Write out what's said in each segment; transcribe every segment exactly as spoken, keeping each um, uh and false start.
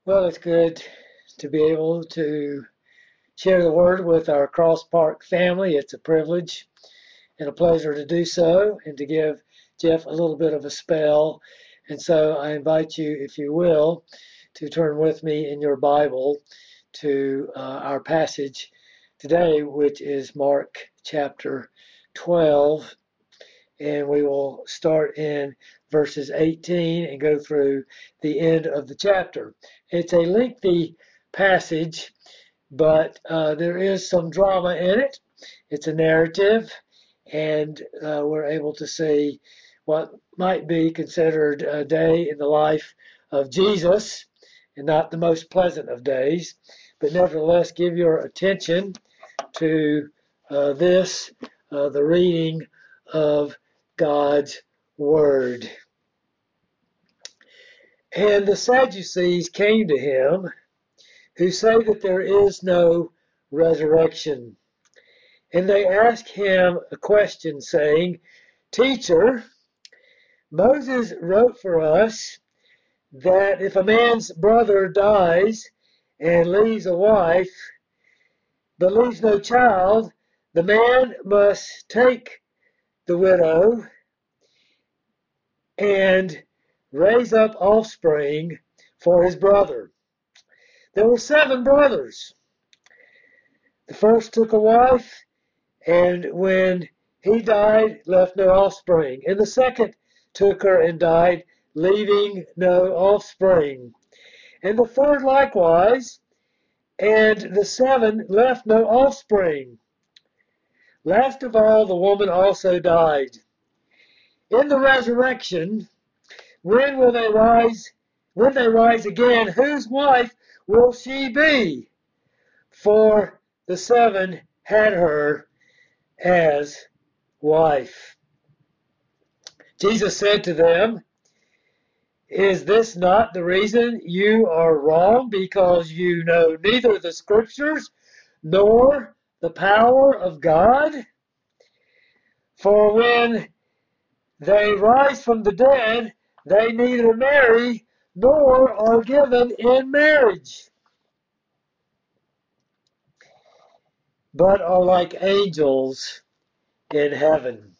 Well, it's good to be able to share the word with our Cross Park family. It's a privilege and a pleasure to do so and to give Jeff a little bit of a spell. And so I invite you, if you will, to turn with me in your Bible to uh, our passage today, which is Mark chapter twelve. And we will start in verses eighteen and go through the end of the chapter. It's a lengthy passage, but uh, there is some drama in it. It's a narrative, and uh, we're able to see what might be considered a day in the life of Jesus, and not the most pleasant of days, but nevertheless give your attention to uh, this, uh, the reading of God's Word. And the Sadducees came to him, who say that there is no resurrection. And they asked him a question, saying, Teacher, Moses wrote for us that if a man's brother dies and leaves a wife, but leaves no child, the man must take the widow and raise up offspring for his brother. There were seven brothers. The first took a wife, and when he died, left no offspring. And the second took her and died, leaving no offspring. And the third likewise, and the seven left no offspring. Last of all, the woman also died. In the resurrection, when will they rise? When they rise again, whose wife will she be? For the seven had her as wife. Jesus said to them, Is this not the reason you are wrong, because you know neither the Scriptures nor the power of God? For when they rise from the dead, they neither marry nor are given in marriage, but are like angels in heaven.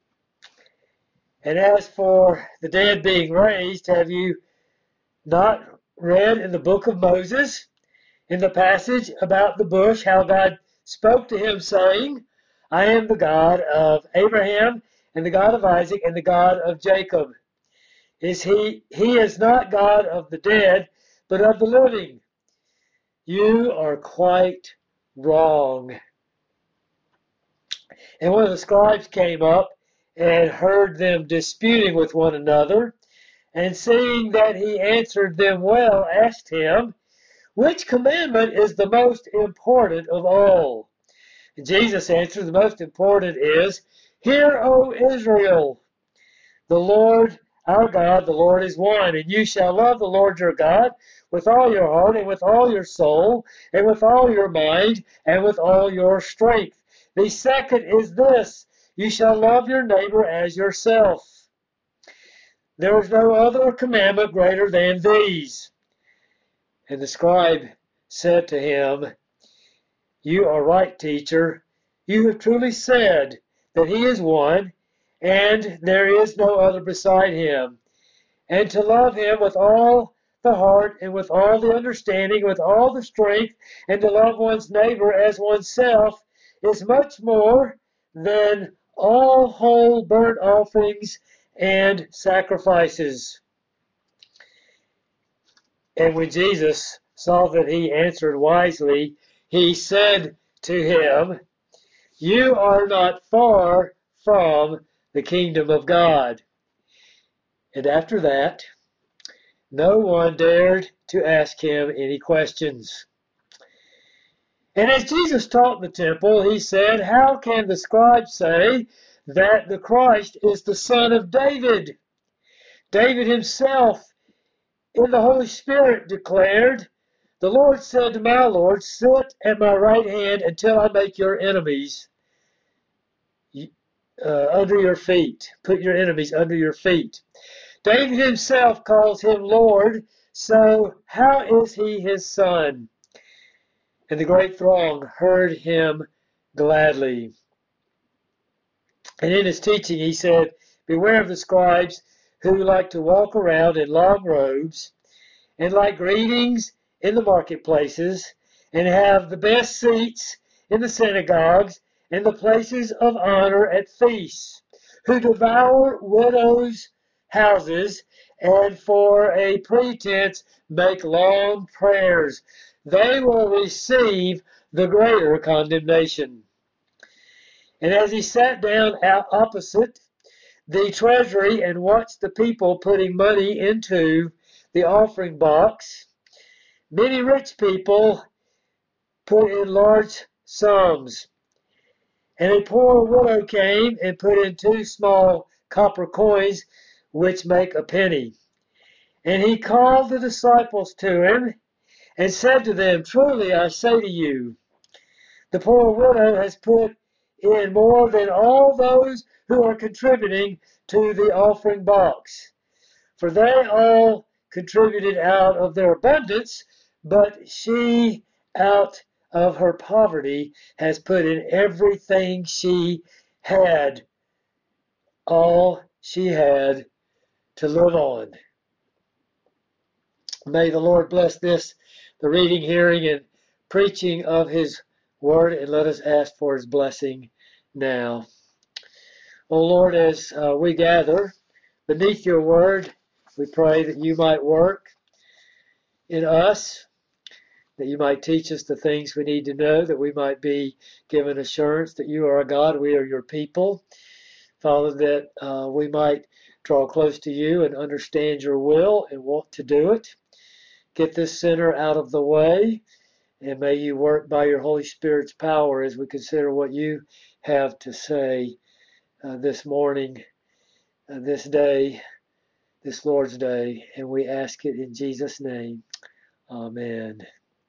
And as for the dead being raised, have you not read in the book of Moses, in the passage about the bush, how God spoke to him, saying, I am the God of Abraham, and the God of Isaac, and the God of Jacob. Is he, he is not God of the dead, but of the living. You are quite wrong. And one of the scribes came up and heard them disputing with one another, and seeing that he answered them well, asked him, Which commandment is the most important of all? And Jesus answered, The most important is, Hear, O Israel, the Lord our God, the Lord is one, and you shall love the Lord your God with all your heart, and with all your soul, and with all your mind, and with all your strength. The second is this, you shall love your neighbor as yourself. There is no other commandment greater than these. And the scribe said to him, You are right, teacher. You have truly said that he is one, and there is no other beside him. And to love him with all the heart, and with all the understanding, with all the strength, and to love one's neighbor as oneself is much more than all whole burnt offerings and sacrifices. And when Jesus saw that he answered wisely, he said to him, You are not far from the kingdom of God. And after that, no one dared to ask him any questions. And as Jesus taught in the temple, he said, How can the scribes say that the Christ is the son of David? David himself, in the Holy Spirit, declared, The Lord said to my Lord, Sit at my right hand until I make your enemies uh, under your feet. Put your enemies under your feet. David himself calls him Lord, So how is he his son? And the great throng heard him gladly. And in his teaching he said, beware of the scribes who like to walk around in long robes and like greetings in the marketplaces and have the best seats in the synagogues and the places of honor at feasts, who devour widows' houses and for a pretense make long prayers. They will receive the greater condemnation. And as he sat down opposite the treasury and watched the people putting money into the offering box, many rich people put in large sums. And a poor widow came and put in two small copper coins, which make a penny. And he called the disciples to him and said to them, truly I say to you, the poor widow has put in more than all those who are contributing to the offering box. For they all contributed out of their abundance, but she out of her poverty has put in everything she had, all she had to live on. May the Lord bless this, the reading, hearing, and preaching of his word, and let us ask for his blessing now. O Lord, as uh, we gather beneath your word, we pray that you might work in us, that you might teach us the things we need to know, that we might be given assurance that you are a God, we are your people. Father, that uh, we might draw close to you and understand your will and want to do it. Get this sinner out of the way, and may you work by your Holy Spirit's power as we consider what you have to say uh, this morning, uh, this day, this Lord's Day, and we ask it in Jesus' name. Amen.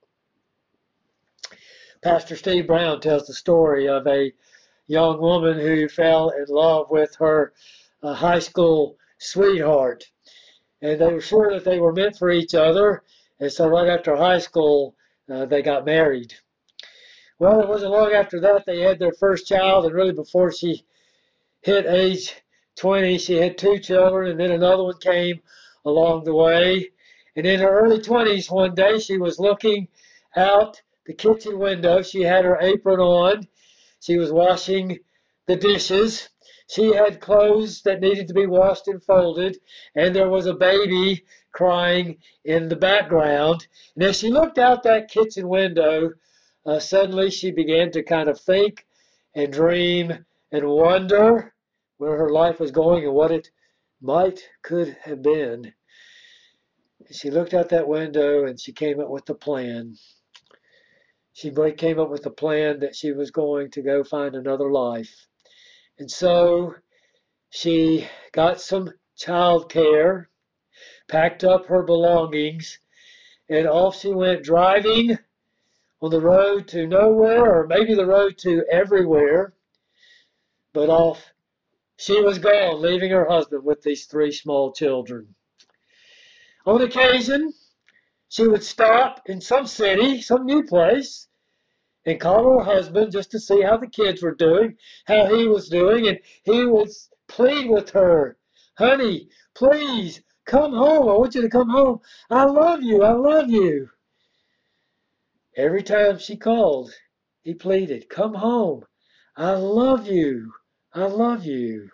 Pastor Steve Brown tells the story of a young woman who fell in love with her uh, high school sweetheart. And they were sure that they were meant for each other, and so right after high school, uh, they got married. Well, it wasn't long after that they had their first child, and really before she hit age twenty, she had two children, and then another one came along the way. And in her early twenties, one day she was looking out the kitchen window. She had her apron on. She was washing the dishes. She had clothes that needed to be washed and folded, and there was a baby crying in the background. And as she looked out that kitchen window, uh, suddenly she began to kind of think and dream and wonder where her life was going and what it might, could have been. And she looked out that window and she came up with a plan. She came up with a plan that she was going to go find another life. And so she got some child care, packed up her belongings, and off she went, driving on the road to nowhere, or maybe the road to everywhere. But off she was gone, leaving her husband with these three small children. On occasion, she would stop in some city, some new place, and call her husband just to see how the kids were doing, how he was doing, and he would plead with her, honey, please, come home. I want you to come home. I love you. I love you. Every time she called, he pleaded, come home. I love you. I love you.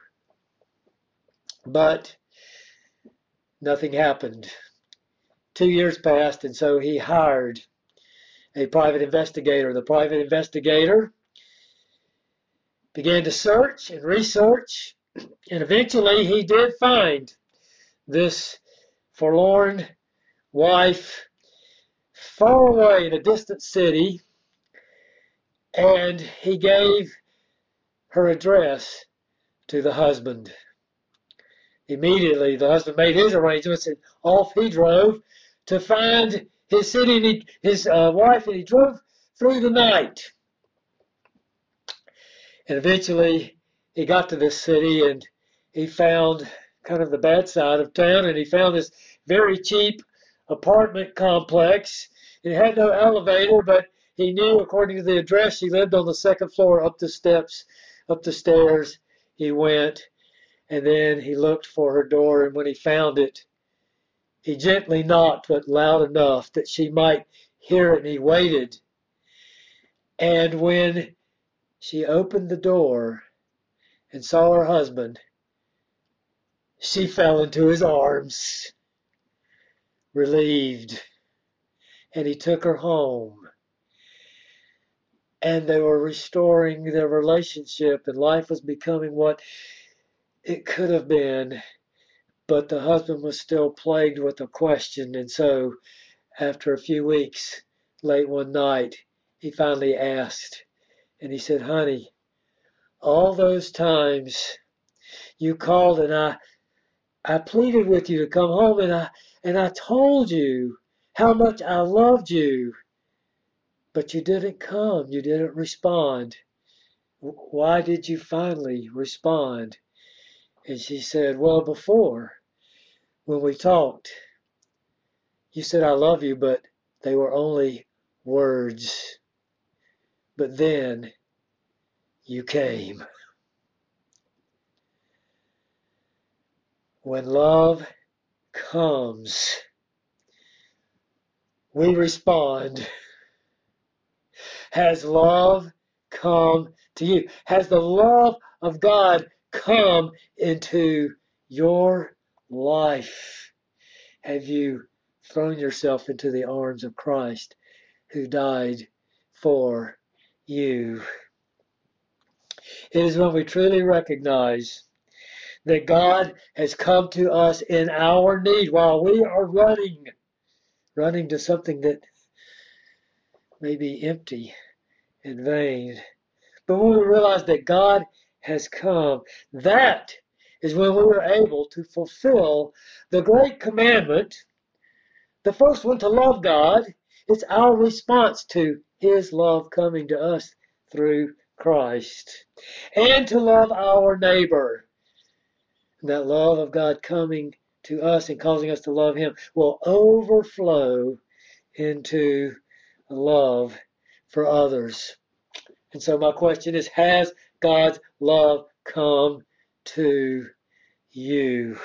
But nothing happened. Two years passed, and so he hired a private investigator. The private investigator began to search and research, and eventually he did find this forlorn wife far away in a distant city, and he gave her address to the husband. Immediately, the husband made his arrangements, and off he drove to find his city, and he, his uh, wife, and he drove through the night. And eventually, he got to this city, and he found kind of the bad side of town, and he found this very cheap apartment complex. It had no elevator, but he knew, according to the address, she lived on the second floor. Up the steps, up the stairs he went, and then he looked for her door, and when he found it, he gently knocked, but loud enough that she might hear it, and he waited. And when she opened the door and saw her husband, she fell into his arms, relieved, and he took her home. And they were restoring their relationship, and life was becoming what it could have been. But the husband was still plagued with a question, and so after a few weeks, late one night, he finally asked, and he said, "Honey, all those times you called and I I pleaded with you to come home, and I and I told you how much I loved you, but you didn't come, you didn't respond. Why did you finally respond?" And she said, "Well, before, when we talked, you said I love you, but they were only words. But then you came." When love comes, we respond. Has love come to you? Has the love of God come into your life? Have you thrown yourself into the arms of Christ who died for you? It is when we truly recognize that God has come to us in our need while we are running, running to something that may be empty and vain. But when we realize that God has come, that is when we are able to fulfill the great commandment, the first one, to love God. It's our response to his love coming to us through Christ. And to love our neighbor. That love of God coming to us and causing us to love him will overflow into love for others. And so my question is, has God's love come to you?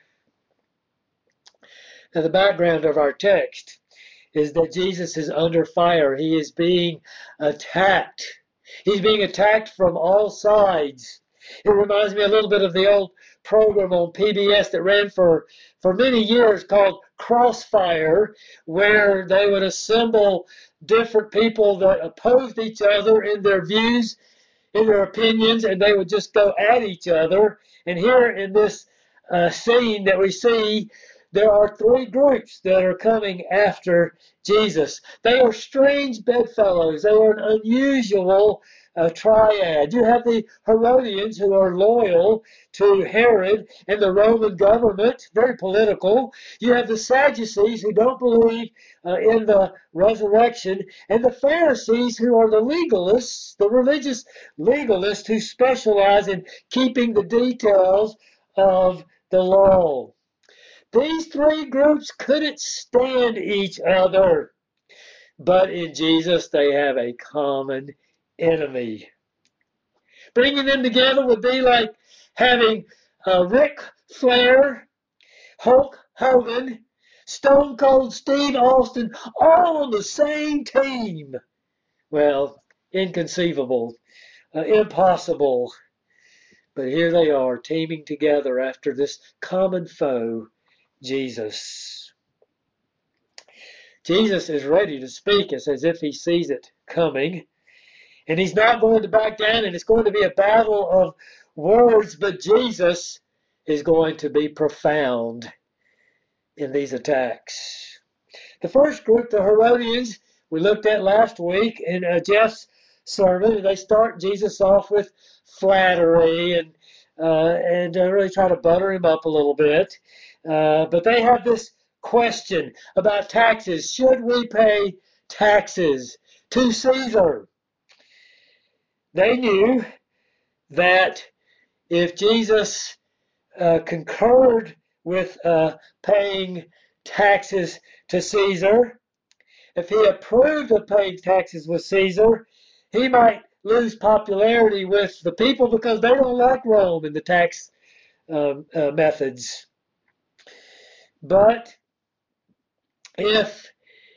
Now, the background of our text is that Jesus is under fire. He is being attacked. He's being attacked from all sides. It reminds me a little bit of the old program on P B S that ran for, for many years called Crossfire, where they would assemble different people that opposed each other in their views, in their opinions, and they would just go at each other. And here in this uh, scene that we see, there are three groups that are coming after Jesus. They are strange bedfellows. They are an unusual uh, triad. You have the Herodians, who are loyal to Herod and the Roman government, very political. You have the Sadducees, who don't believe uh, in the resurrection, and the Pharisees, who are the legalists, the religious legalists who specialize in keeping the details of the law. These three groups couldn't stand each other, but in Jesus they have a common enemy. Bringing them together would be like having uh, Ric Flair, Hulk Hogan, Stone Cold Steve Austin all on the same team. Well, inconceivable, uh, impossible. But here they are, teaming together after this common foe, Jesus. Jesus is ready to speak. It's as if he sees it coming. And he's not going to back down, and it's going to be a battle of words, but Jesus is going to be profound in these attacks. The first group, the Herodians, we looked at last week in uh, Jeff's sermon. They start Jesus off with flattery and uh, and uh, really try to butter him up a little bit. Uh, but they have this question about taxes. Should we pay taxes to Caesar? They knew that if Jesus uh, concurred with uh, paying taxes to Caesar. If he approved of paying taxes with Caesar, he might lose popularity with the people because they don't like Rome and the tax um, uh, methods. But if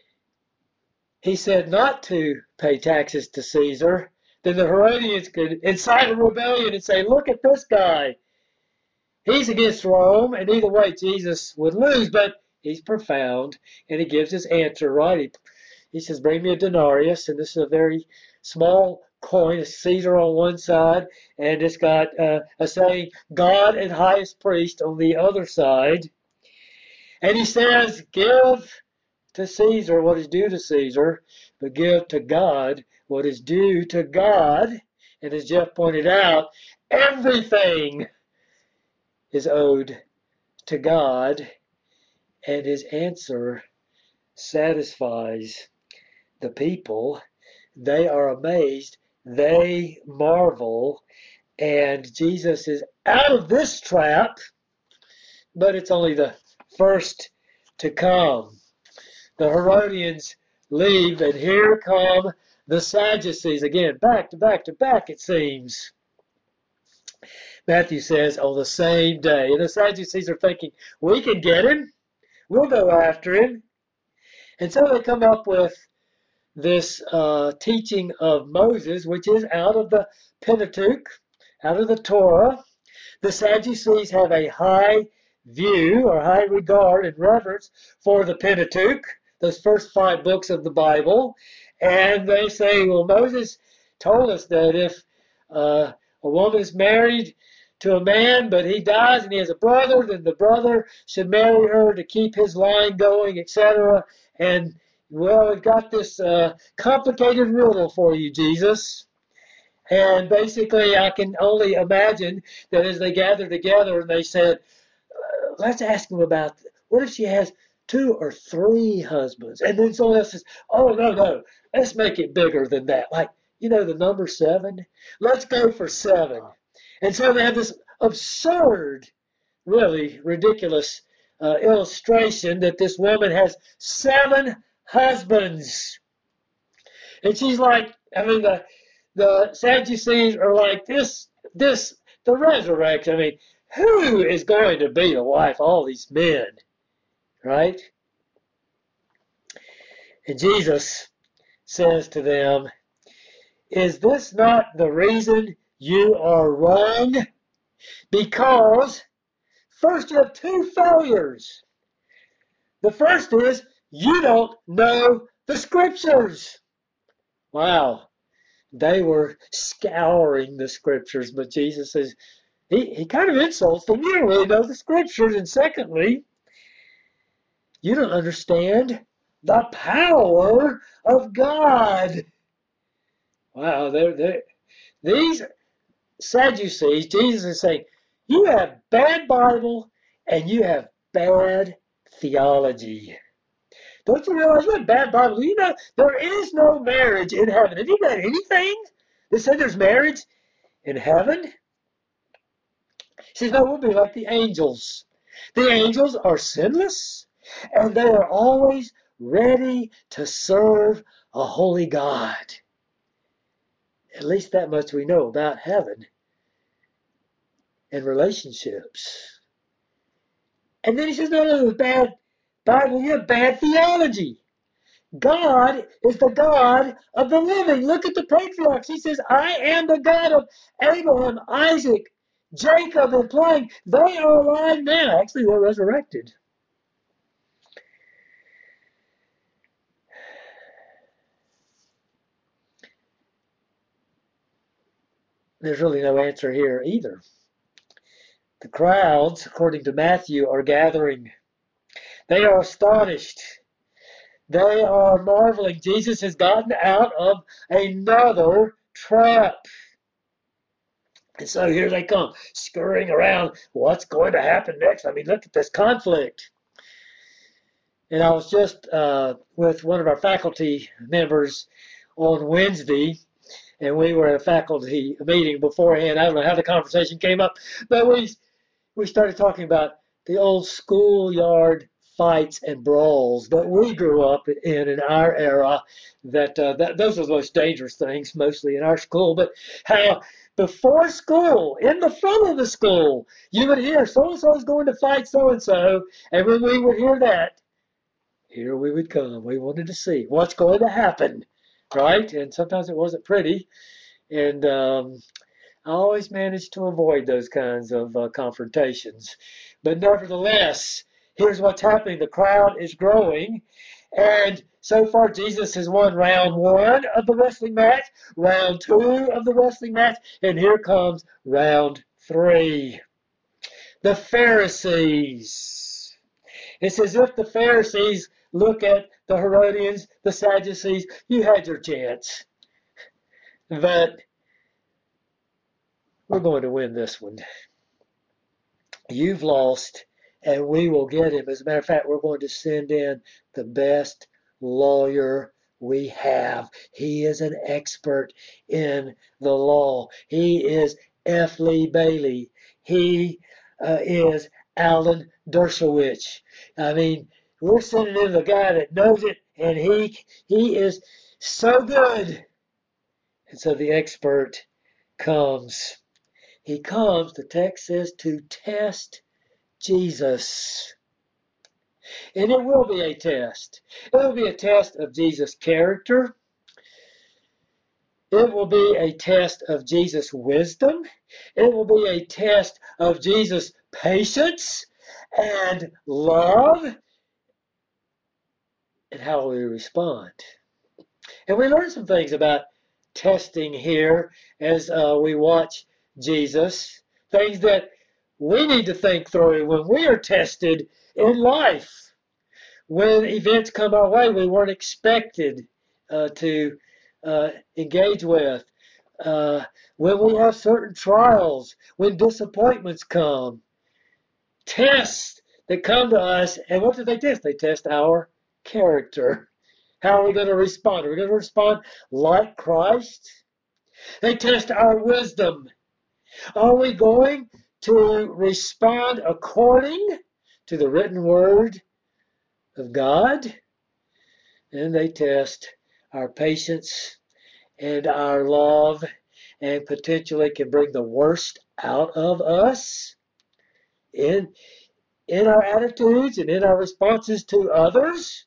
he said not to pay taxes to Caesar, then the Herodians could incite a rebellion and say, look at this guy. He's against Rome, and either way Jesus would lose, but he's profound, and he gives his answer, right? He, he says, bring me a denarius, and this is a very small coin, a Caesar on one side, and it's got uh, a saying, God and highest priest on the other side. And he says, give to Caesar what is due to Caesar, but give to God what is due to God. And as Jeff pointed out, everything is owed to God, and his answer satisfies the people. They are amazed, they marvel, and Jesus is out of this trap, but it's only the first to come. The Herodians leave, and here come the Sadducees. Again, back to back to back, it seems. Matthew says, on the same day. And the Sadducees are thinking, we can get him. We'll go after him. And so they come up with this uh, teaching of Moses, which is out of the Pentateuch, out of the Torah. The Sadducees have a high view or high regard and reverence for the Pentateuch, those first five books of the Bible. And they say, well, Moses told us that if uh, a woman is married to a man, but he dies and he has a brother, then the brother should marry her to keep his line going, et cetera. And, well, we've got this uh, complicated riddle for you, Jesus. And basically, I can only imagine that as they gathered together and they said, let's ask him about, what if she has two or three husbands? And then someone else says, oh, no, no, let's make it bigger than that. Like, you know, the number seven? Let's go for seven. And so they have this absurd, really ridiculous uh, illustration that this woman has seven husbands. And she's like, I mean, the, the Sadducees are like, this, this, the resurrection. I mean, who is going to be the wife of all these men? Right? And Jesus says to them, is this not the reason you are wrong? Because first you have two failures. The first is you don't know the scriptures. Wow. They were scouring the scriptures, but Jesus says, he, he kind of insults them. You don't really know the scriptures. And secondly, you don't understand the power of God. Wow, they're, they're, these Sadducees, Jesus is saying, you have bad Bible and you have bad theology. Don't you realize you have bad Bible? You know, there is no marriage in heaven. Have you read anything that said there's marriage in heaven? He says, no, we'll be like the angels. The angels are sinless, and they are always ready to serve a holy God. At least that much we know about heaven and relationships. And then he says, no, no, no, bad Bible, you have bad theology. God is the God of the living. Look at the patriarchs. He says, I am the God of Abraham, Isaac, Jacob, implying they are alive now. Actually, they're resurrected. There's really no answer here either. The crowds, according to Matthew, are gathering. They are astonished. They are marveling. Jesus has gotten out of another trap. And so here they come, scurrying around. What's going to happen next? I mean, look at this conflict. And I was just uh, with one of our faculty members on Wednesday, and we were at a faculty meeting beforehand. I don't know how the conversation came up, but we we started talking about the old schoolyard fights and brawls that we grew up in in our era. That, uh, that those were the most dangerous things, mostly in our school. But how before school, in the front of the school, you would hear so-and-so is going to fight so-and-so. And when we would hear that, here we would come. We wanted to see what's going to happen, right? And sometimes it wasn't pretty. And um, I always managed to avoid those kinds of uh, confrontations. But nevertheless, here's what's happening. The crowd is growing. And so far, Jesus has won round one of the wrestling match, round two of the wrestling match, and here comes round three. The Pharisees. It's as if the Pharisees look at the Herodians, the Sadducees. You had your chance. But we're going to win this one. You've lost, and we will get him. As a matter of fact, we're going to send in the best lawyer we have. He is an expert in the law. He is F. Lee Bailey. He uh, is Alan Dershowitz. I mean, we're sending in the guy that knows it, and he he is so good. And so the expert comes. He comes, the text says, to test Jesus. And it will be a test. It will be a test of Jesus' character. It will be a test of Jesus' wisdom. It will be a test of Jesus' patience and love and how we respond. And we learn some things about testing here as uh, we watch Jesus, things that we need to think through when we are tested in life. When events come our way we weren't expected uh, to uh, engage with. Uh, when we have certain trials, when disappointments come. Tests that come to us, and what do they test? They test our character. How are we going to respond? Are we going to respond like Christ? They test our wisdom. Are we going to respond according to the written word of God? And they test our patience and our love, and potentially can bring the worst out of us in, in our attitudes and in our responses to others.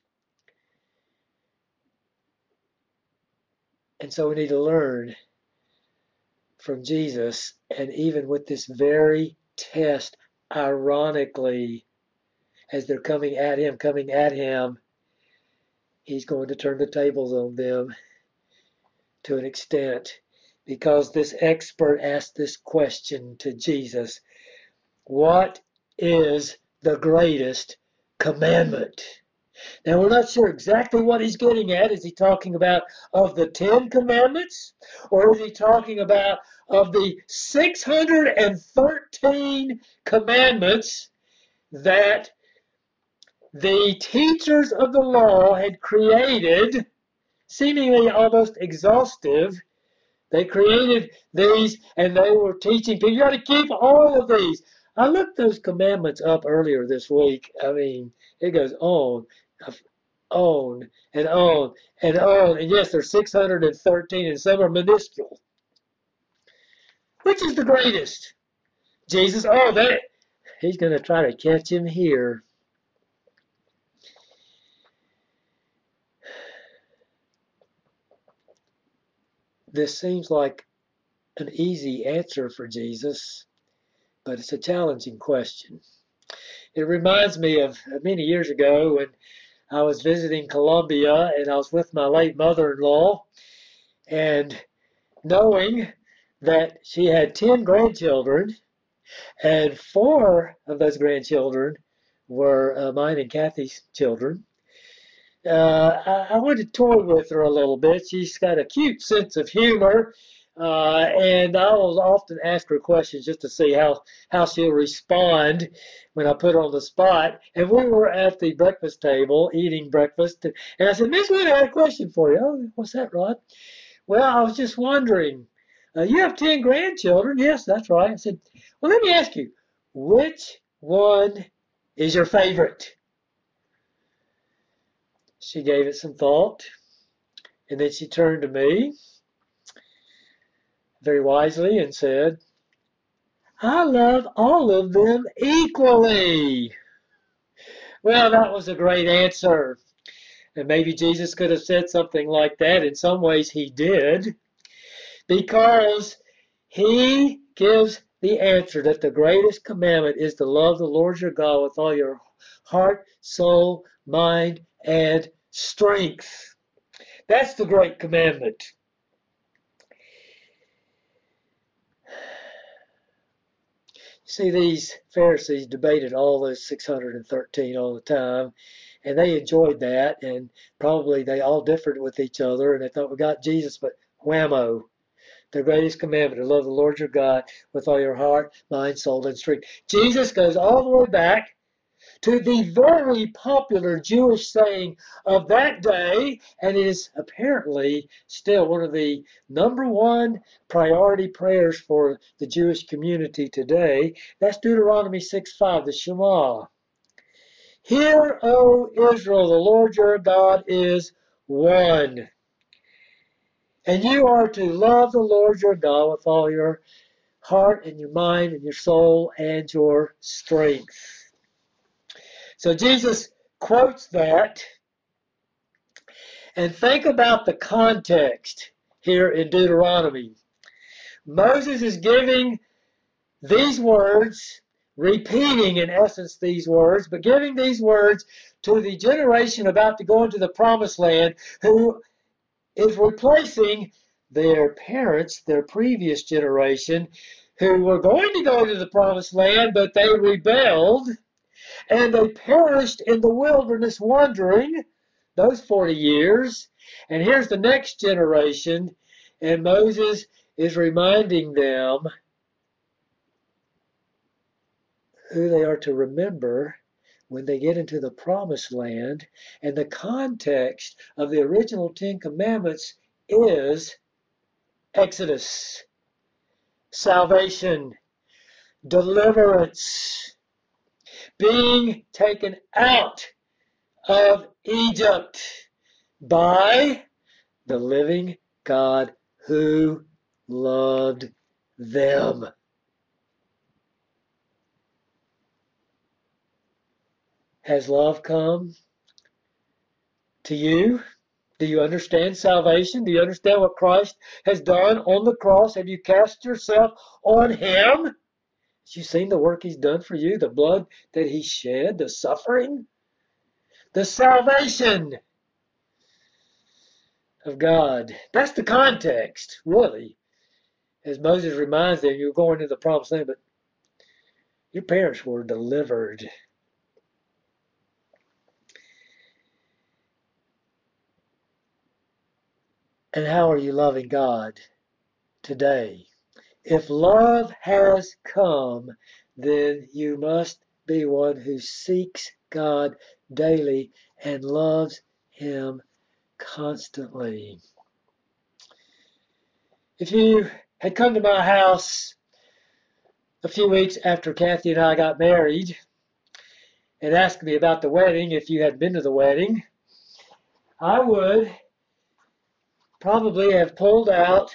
And so we need to learn from Jesus, and even with this very test, ironically, as they're coming at him, coming at him, he's going to turn the tables on them to an extent, because this expert asked this question to Jesus: what is the greatest commandment? Now, we're not sure exactly what he's getting at. Is he talking about of the Ten Commandments? Or is he talking about of the six hundred thirteen commandments that the teachers of the law had created, seemingly almost exhaustive? They created these and they were teaching people, you got to keep all of these. I looked those commandments up earlier this week. I mean, it goes on, on, and on, and on. And yes, there's six hundred thirteen, and some are minuscule. Which is the greatest? Jesus, oh, that, he's going to try to catch him here. This seems like an easy answer for Jesus, but it's a challenging question. It reminds me of many years ago when I was visiting Colombia and I was with my late mother-in-law, and knowing that she had ten grandchildren, and four of those grandchildren were uh, mine and Kathy's children, uh, I, I wanted to toy with her a little bit. She's got a cute sense of humor. Uh, and I will often ask her questions just to see how, how she'll respond when I put her on the spot. And we were at the breakfast table eating breakfast. And I said, Miss Wood, I had a question for you. Oh, what's that, Rod? Well, I was just wondering, uh, you have ten grandchildren. Yes, that's right. I said, well, let me ask you, which one is your favorite? She gave it some thought, and then she turned to me very wisely and said, I love all of them equally. Well, that was a great answer. And maybe Jesus could have said something like that. In some ways, he did, because he gives the answer that the greatest commandment is to love the Lord your God with all your heart, soul, mind, and strength. That's the great commandment. See, these Pharisees debated all those six hundred thirteen all the time, and they enjoyed that, and probably they all differed with each other, and they thought, we got Jesus, but whammo. The greatest commandment, to love the Lord your God with all your heart, mind, soul, and strength. Jesus goes all the way back to the very popular Jewish saying of that day, and it is apparently still one of the number one priority prayers for the Jewish community today. That's Deuteronomy six five, the Shema. Hear, O Israel, the Lord your God is one. And you are to love the Lord your God with all your heart and your mind and your soul and your strength. So Jesus quotes that, and think about the context here in Deuteronomy. Moses is giving these words, repeating in essence these words, but giving these words to the generation about to go into the promised land, who is replacing their parents, their previous generation, who were going to go to the promised land, but they rebelled, and they perished in the wilderness wandering those forty years. And here's the next generation, and Moses is reminding them who they are to remember when they get into the promised land. And the context of the original Ten Commandments is Exodus, salvation, deliverance, being taken out of Egypt by the living God who loved them. Has love come to you? Do you understand salvation? Do you understand what Christ has done on the cross? Have you cast yourself on him? Have you seen the work he's done for you? The blood that he shed, the suffering, the salvation of God. That's the context, really. As Moses reminds them, you're going to the promised land, but your parents were delivered. And how are you loving God today? If love has come, then you must be one who seeks God daily and loves him constantly. If you had come to my house a few weeks after Kathy and I got married and asked me about the wedding, if you had been to the wedding, I would probably have pulled out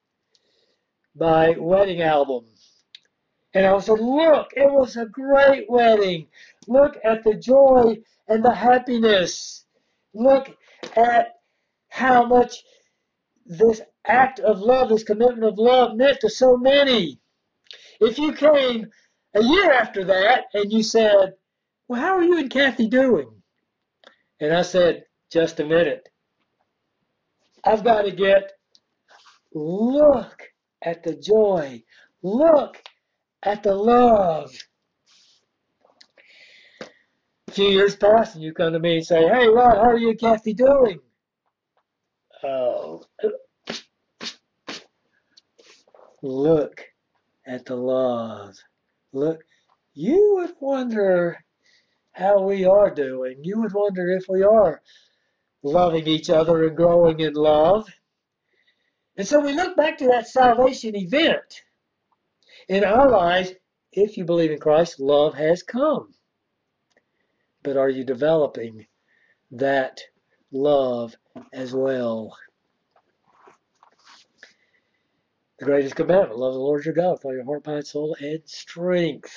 my wedding album. And I said, look, it was a great wedding. Look at the joy and the happiness. Look at how much this act of love, this commitment of love meant to so many. If you came a year after that and you said, well, how are you and Kathy doing? And I said, just a minute. I've got to get, look at the joy. Look at the love. A few years pass and you come to me and say, hey, Rod, how are you and Kathy doing? Oh, look at the love. Look, you would wonder how we are doing. You would wonder if we are loving each other and growing in love. And so we look back to that salvation event in our lives. If you believe in Christ, love has come. But are you developing that love as well. The greatest commandment, love the Lord your God with all your heart, mind, soul, and strength.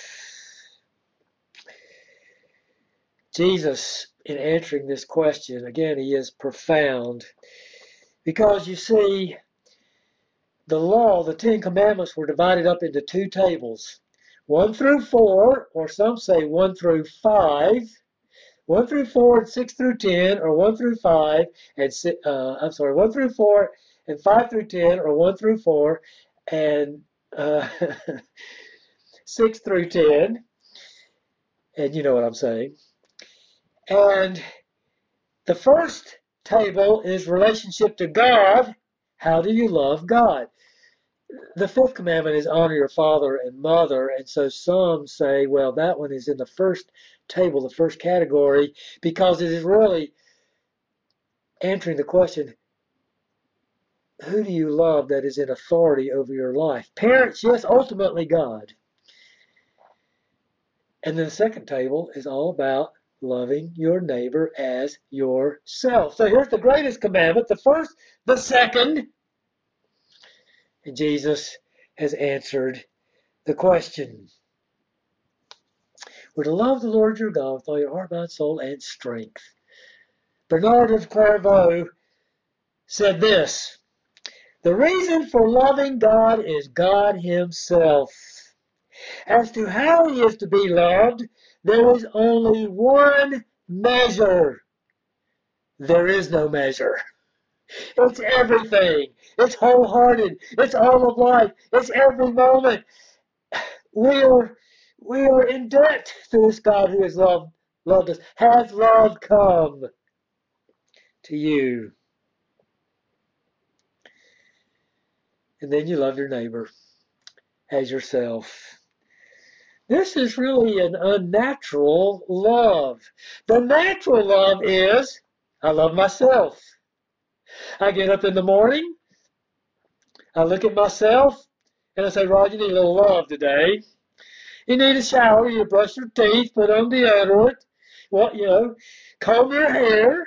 Jesus, in answering this question, again, he is profound. Because you see, the law, the Ten Commandments, were divided up into two tables. One through four, or some say one through five. One through four and six through ten, or one through five and uh, I'm sorry, one through four and five through ten, or one through four and uh, six through ten, and you know what I'm saying. And the first table is relationship to God. How do you love God? The fifth commandment is honor your father and mother, and so some say, well, that one is in the first table, the first category, because it is really answering the question, who do you love that is in authority over your life? Parents, yes, ultimately God. And then the second table is all about loving your neighbor as yourself. So here's the greatest commandment, the first, the second. And Jesus has answered the question. We're to love the Lord your God with all your heart, mind, soul, and strength. Bernard of Clairvaux said this, the reason for loving God is God himself. As to how he is to be loved, there is only one measure. There is no measure. It's everything. It's wholehearted. It's all of life. It's every moment. We are, we are in debt to this God who has loved, loved us. Has love come to you? And then you love your neighbor as yourself. This is really an unnatural love. The natural love is, I love myself. I get up in the morning, I look at myself, and I say, Rod, you need a little love today. You need a shower, you brush your teeth, put on deodorant, well, you know, comb your hair,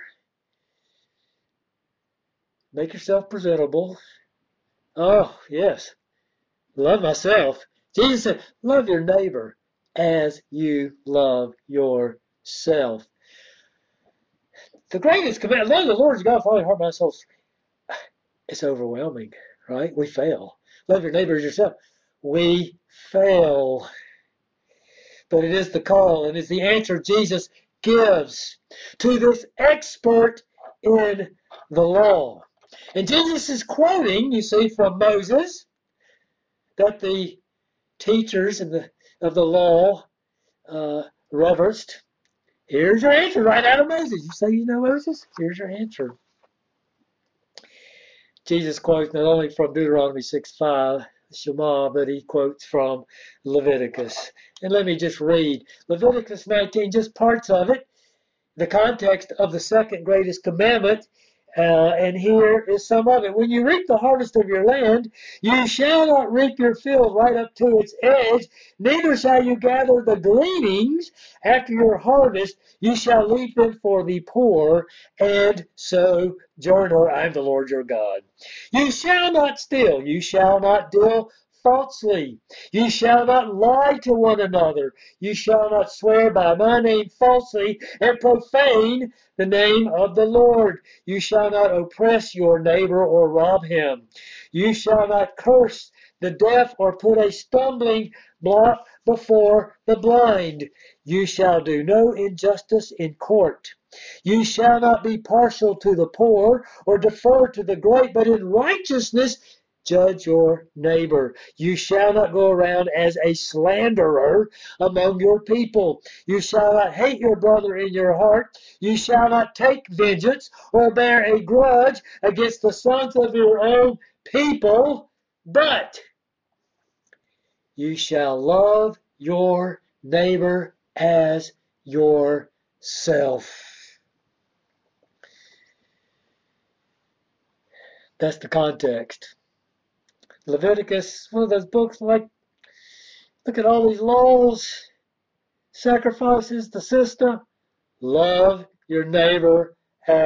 make yourself presentable. Oh, yes, love myself. Jesus said, love your neighbor as you love yourself. The greatest command, love the Lord God with all your heart, mind, soul. It's overwhelming, right? We fail. Love your neighbor as yourself. We fail. But it is the call and it's the answer Jesus gives to this expert in the law. And Jesus is quoting, you see, from Moses, that the teachers in the, of the law uh, reverenced. Here's your answer right out of Moses. You say you know Moses? Here's your answer. Jesus quotes not only from Deuteronomy six five, Shema, but he quotes from Leviticus. And let me just read Leviticus nineteen, just parts of it, the context of the second greatest commandment. Uh, and here is some of it. When you reap the harvest of your land, you shall not reap your field right up to its edge, neither shall you gather the gleanings after your harvest. You shall leave them for the poor and sojourner. I am the Lord your God. You shall not steal. You shall not deal falsely. You shall not lie to one another. You shall not swear by my name falsely and profane the name of the Lord. You shall not oppress your neighbor or rob him. You shall not curse the deaf or put a stumbling block before the blind. You shall do no injustice in court. You shall not be partial to the poor or defer to the great, but in righteousness judge your neighbor. You shall not go around as a slanderer among your people. You shall not hate your brother in your heart. You shall not take vengeance or bear a grudge against the sons of your own people, but you shall love your neighbor as yourself. That's the context. Leviticus, one of those books like, look at all these laws, sacrifices, the system. Love your neighbor as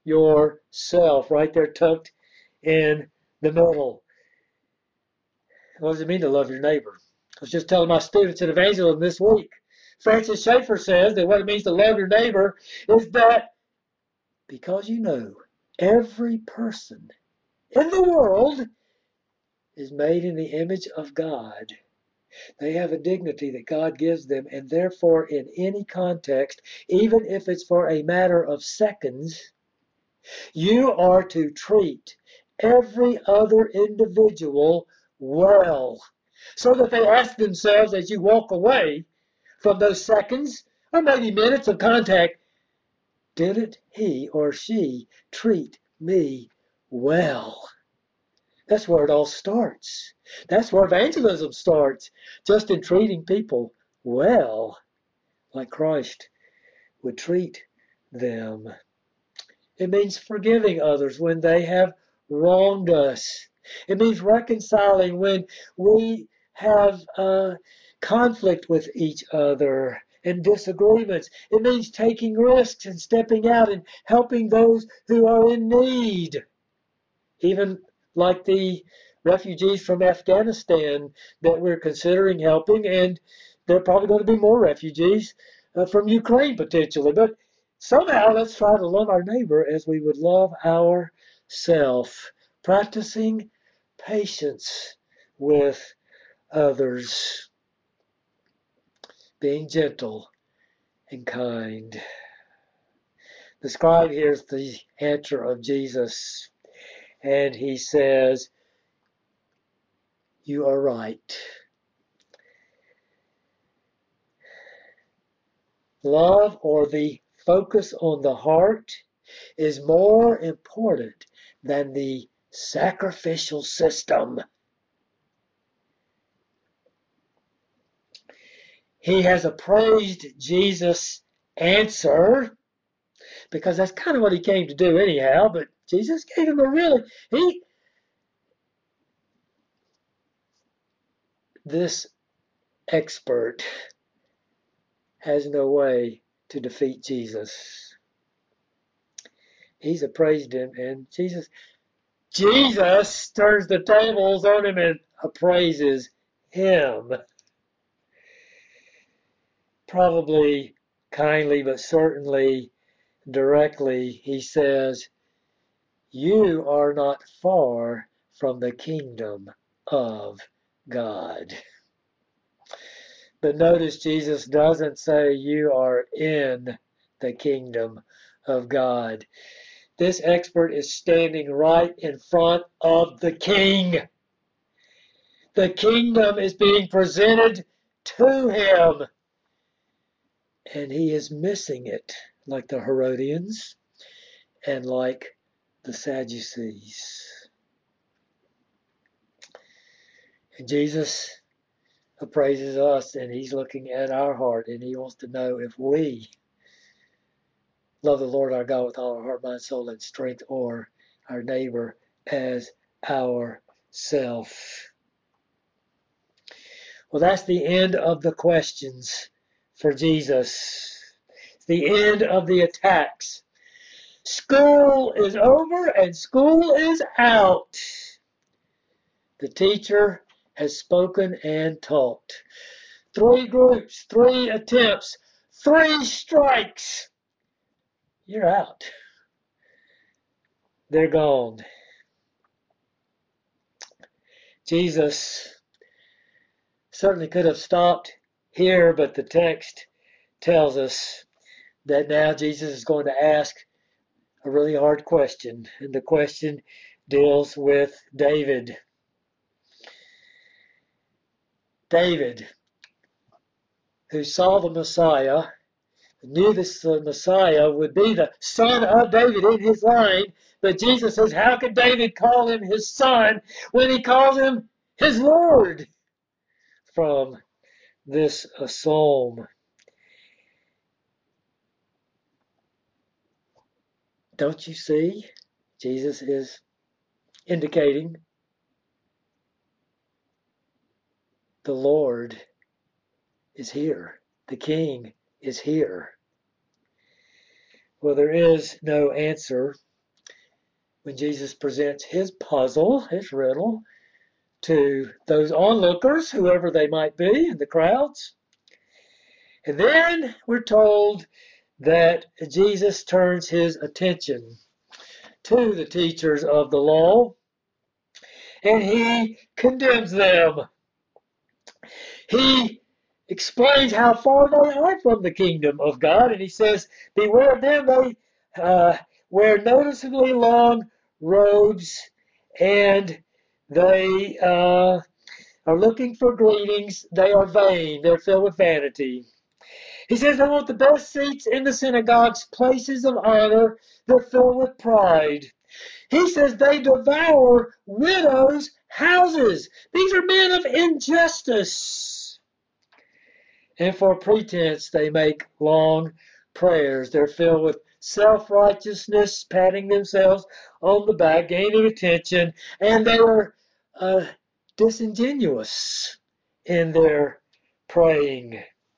yourself, right there tucked in the middle. What does it mean to love your neighbor? I was just telling my students in evangelism this week. Francis Schaeffer says that what it means to love your neighbor is that because you know every person in the world is made in the image of God, they have a dignity that God gives them, and therefore in any context, even if it's for a matter of seconds, you are to treat every other individual well, so that they ask themselves as you walk away from those seconds or maybe minutes of contact, didn't he or she treat me well? That's where it all starts. That's where evangelism starts, just in treating people well, like Christ would treat them. It means forgiving others when they have wronged us. It means reconciling when we have uh, conflict with each other and disagreements. It means taking risks and stepping out and helping those who are in need. Even like the refugees from Afghanistan that we're considering helping, and there are probably going to be more refugees uh, from Ukraine potentially. But somehow let's try to love our neighbor as we would love ourselves, practicing patience with others, being gentle and kind. The scribe hears the answer of Jesus, and he says, you are right. Love, or the focus on the heart, is more important than the sacrificial system. He has appraised Jesus' answer, because that's kind of what he came to do anyhow, but Jesus gave him a really, he, this expert has no way to defeat Jesus. He's appraised him, and Jesus, Jesus turns the tables on him and appraises him. Probably kindly, but certainly directly, he says, you are not far from the kingdom of God. But notice Jesus doesn't say you are in the kingdom of God. This expert is standing right in front of the king. The kingdom is being presented to him, and he is missing it, like the Herodians and like the Sadducees. And Jesus appraises us, and he's looking at our heart, and he wants to know if we love the Lord our God with all our heart, mind, soul, and strength, or our neighbor as ourself. Well, that's the end of the questions for Jesus. It's the end of the attacks. School is over and school is out. The teacher has spoken and taught. Three groups, three attempts, three strikes. You're out. They're gone. Jesus certainly could have stopped here, but the text tells us that now Jesus is going to ask a really hard question, and the question deals with David. David, who saw the Messiah, knew this uh, Messiah would be the son of David in his line, but Jesus says, how could David call him his son when he calls him his Lord? From this uh, psalm. Don't you see? Jesus is indicating the Lord is here. The King is here. Well, there is no answer when Jesus presents his puzzle, his riddle, to those onlookers, whoever they might be in the crowds. And then we're told that Jesus turns his attention to the teachers of the law, and he condemns them. He explains how far they are from the kingdom of God, and he says, beware of them, they uh, wear noticeably long robes, and they uh, are looking for greetings. They are vain. They're filled with vanity. He says they want the best seats in the synagogues, places of honor. They're filled with pride. He says they devour widows' houses. These are men of injustice. And for pretense, they make long prayers. They're filled with self-righteousness, patting themselves on the back, gaining attention, and they are uh, disingenuous in their praying.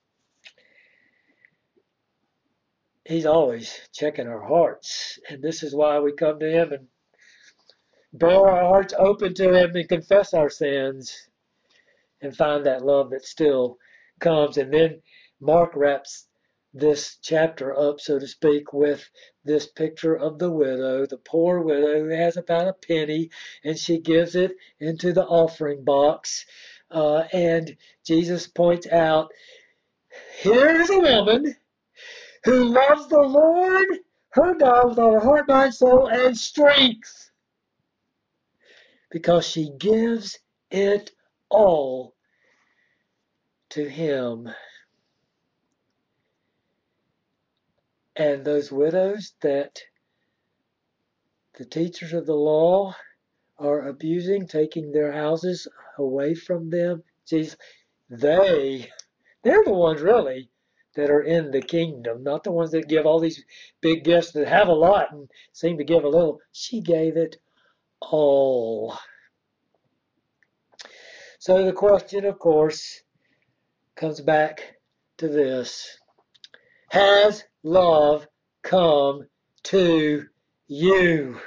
He's always checking our hearts, and this is why we come to him and bear our hearts open to him and confess our sins and find that love that still comes. And then Mark wraps this chapter up, so to speak, with this picture of the widow, the poor widow who has about a penny, and she gives it into the offering box. Uh, and Jesus points out, here is a woman who loves the Lord, her God, with all her heart, mind, soul, and strength, because she gives it all to him. And those widows that the teachers of the law are abusing, taking their houses away from them, Jesus, they, they're the ones really that are in the kingdom, not the ones that give all these big gifts that have a lot and seem to give a little. She gave it all. So the question, of course, comes back to this. Has love come to you?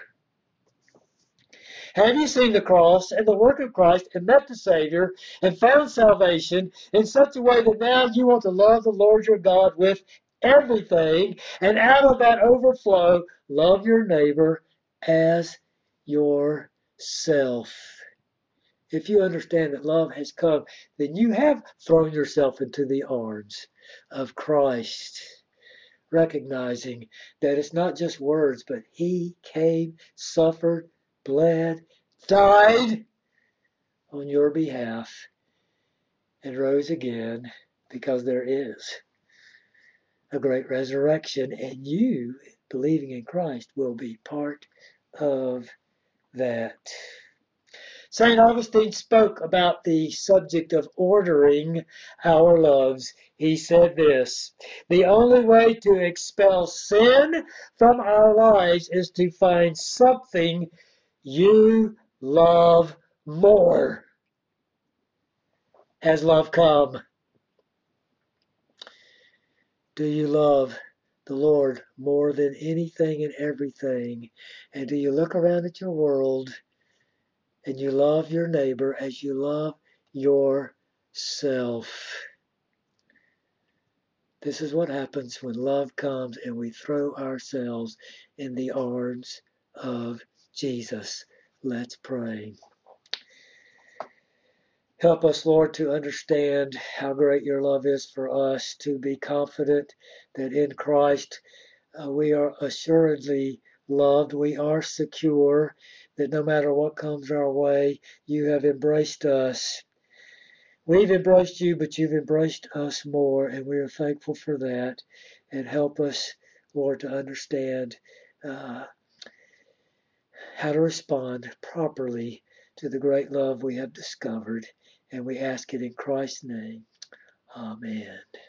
Have you seen the cross and the work of Christ and met the Savior and found salvation in such a way that now you want to love the Lord your God with everything, and out of that overflow, love your neighbor as yourself? If you understand that love has come, then you have thrown yourself into the arms of Christ, recognizing that it's not just words, but he came, suffered, bled, died on your behalf, and rose again, because there is a great resurrection, and you, believing in Christ, will be part of that. Saint Augustine spoke about the subject of ordering our loves. He said this: the only way to expel sin from our lives is to find something you love more. Has love come? Do you love the Lord more than anything and everything? And do you look around at your world and you love your neighbor as you love yourself? This is what happens when love comes and we throw ourselves in the arms of Jesus. Let's pray. Help us, Lord, to understand how great your love is for us, to be confident that in Christ uh, we are assuredly loved, we are secure, that no matter what comes our way, you have embraced us. We've embraced you, but you've embraced us more, and we are thankful for that. And help us, Lord, to understand uh, how to respond properly to the great love we have discovered. And we ask it in Christ's name. Amen.